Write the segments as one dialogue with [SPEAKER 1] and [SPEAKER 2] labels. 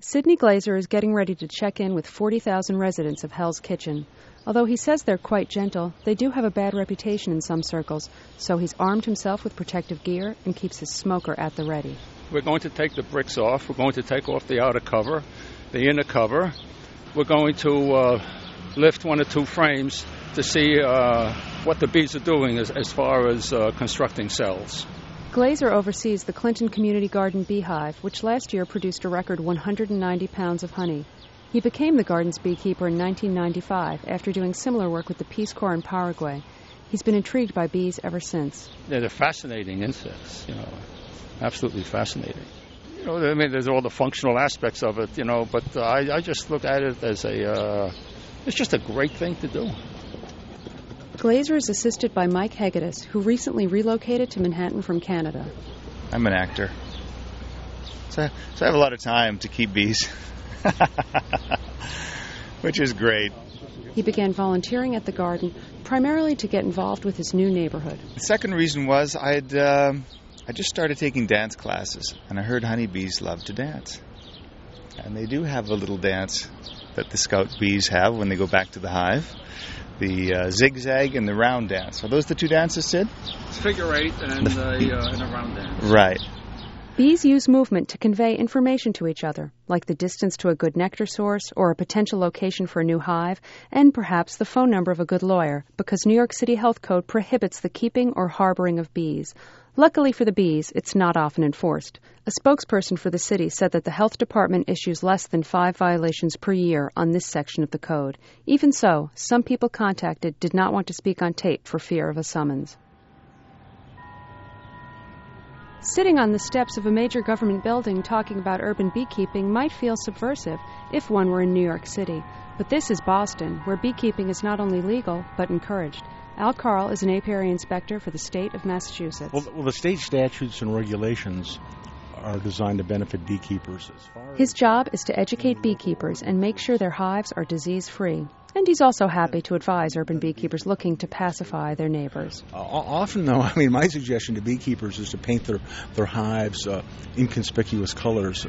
[SPEAKER 1] Sidney Glazer is getting ready to check in with 40,000 residents of Hell's Kitchen. Although he says they're quite gentle, they do have a bad reputation in some circles, so he's armed himself with protective gear and keeps his smoker at the ready.
[SPEAKER 2] We're going to take the bricks off. We're going to take off the outer cover, the inner cover. We're going to lift one or two frames to see what the bees are doing as far as constructing cells.
[SPEAKER 1] Glazer oversees the Clinton Community Garden Beehive, which last year produced a record 190 pounds of honey. He became the garden's beekeeper in 1995 after doing similar work with the Peace Corps in Paraguay. He's been intrigued by bees ever since.
[SPEAKER 2] They're fascinating insects, absolutely fascinating. There's all the functional aspects of it, but I just look at it as it's just a great thing to do.
[SPEAKER 1] Glazer is assisted by Mike Hegedus, who recently relocated to Manhattan from Canada.
[SPEAKER 3] I'm an actor, so I have a lot of time to keep bees, which is great.
[SPEAKER 1] He began volunteering at the garden primarily to get involved with his new neighborhood.
[SPEAKER 3] The second reason was I just started taking dance classes, and I heard honeybees love to dance. And they do have a little dance that the scout bees have when they go back to the hive. The zigzag and the round dance. Are those the two dances, Sid?
[SPEAKER 2] It's figure eight and a round dance.
[SPEAKER 3] Right.
[SPEAKER 1] Bees use movement to convey information to each other, like the distance to a good nectar source or a potential location for a new hive, and perhaps the phone number of a good lawyer, because New York City Health Code prohibits the keeping or harboring of bees. Luckily for the bees, it's not often enforced. A spokesperson for the city said that the health department issues less than 5 violations per year on this section of the code. Even so, some people contacted did not want to speak on tape for fear of a summons. Sitting on the steps of a major government building talking about urban beekeeping might feel subversive if one were in New York City. But this is Boston, where beekeeping is not only legal, but encouraged. Al Carl is an apiary inspector for the state of Massachusetts.
[SPEAKER 4] Well, the state statutes and regulations are designed to benefit beekeepers.
[SPEAKER 1] His job is to educate beekeepers and make sure their hives are disease-free. And he's also happy to advise urban beekeepers looking to pacify their neighbors.
[SPEAKER 4] Often, though, my suggestion to beekeepers is to paint their hives inconspicuous colors,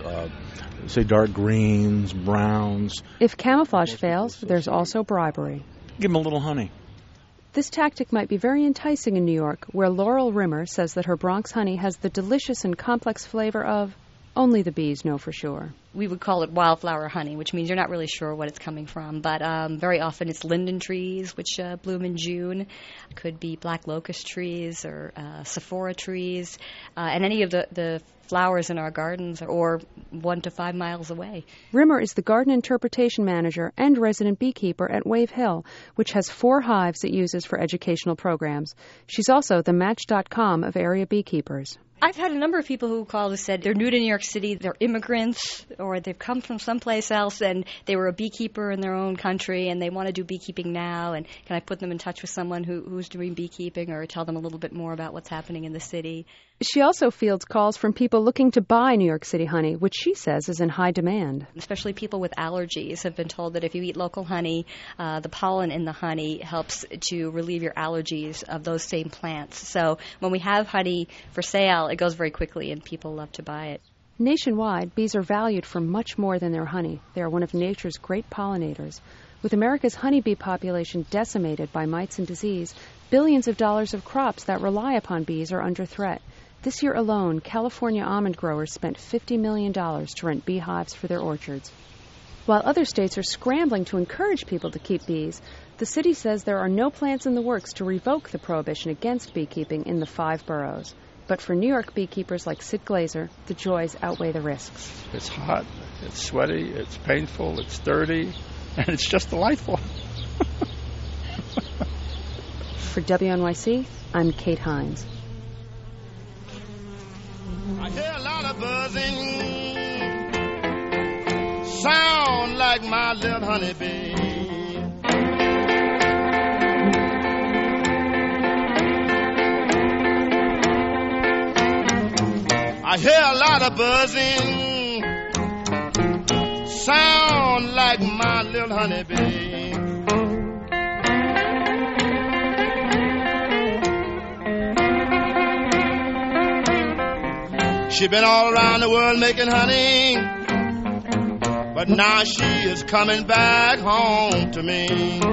[SPEAKER 4] say dark greens, browns.
[SPEAKER 1] If camouflage fails, there's also bribery.
[SPEAKER 4] Give them a little honey.
[SPEAKER 1] This tactic might be very enticing in New York, where Laurel Rimmer says that her Bronx honey has the delicious and complex flavor of only the bees know for sure.
[SPEAKER 5] We would call it wildflower honey, which means you're not really sure what it's coming from. But very often it's linden trees, which bloom in June. It could be black locust trees or sephora trees, and any of the flowers in our gardens or 1 to 5 miles away.
[SPEAKER 1] Rimmer is the garden interpretation manager and resident beekeeper at Wave Hill, which has 4 hives it uses for educational programs. She's also the Match.com of area beekeepers.
[SPEAKER 5] I've had a number of people who called and said they're new to New York City, they're immigrants, or they've come from someplace else and they were a beekeeper in their own country and they want to do beekeeping now, and can I put them in touch with someone who's doing beekeeping or tell them a little bit more about what's happening in the city.
[SPEAKER 1] She also fields calls from people looking to buy New York City honey, which she says is in high demand.
[SPEAKER 5] Especially people with allergies have been told that if you eat local honey, the pollen in the honey helps to relieve your allergies of those same plants. So when we have honey for sale, it goes very quickly and people love to buy it.
[SPEAKER 1] Nationwide, bees are valued for much more than their honey. They are one of nature's great pollinators. With America's honeybee population decimated by mites and disease, billions of dollars of crops that rely upon bees are under threat. This year alone, California almond growers spent $50 million to rent beehives for their orchards. While other states are scrambling to encourage people to keep bees, the city says there are no plans in the works to revoke the prohibition against beekeeping in the 5 boroughs. But for New York beekeepers like Sid Glazer, the joys outweigh the risks.
[SPEAKER 2] It's hot, it's sweaty, it's painful, it's dirty, and it's just delightful.
[SPEAKER 1] For WNYC, I'm Kate Hines.
[SPEAKER 6] I hear a lot of buzzing, sound like my little honeybee. I hear a lot of buzzing, sound like my little honeybee. She been all around the world making honey, but now she is coming back home to me.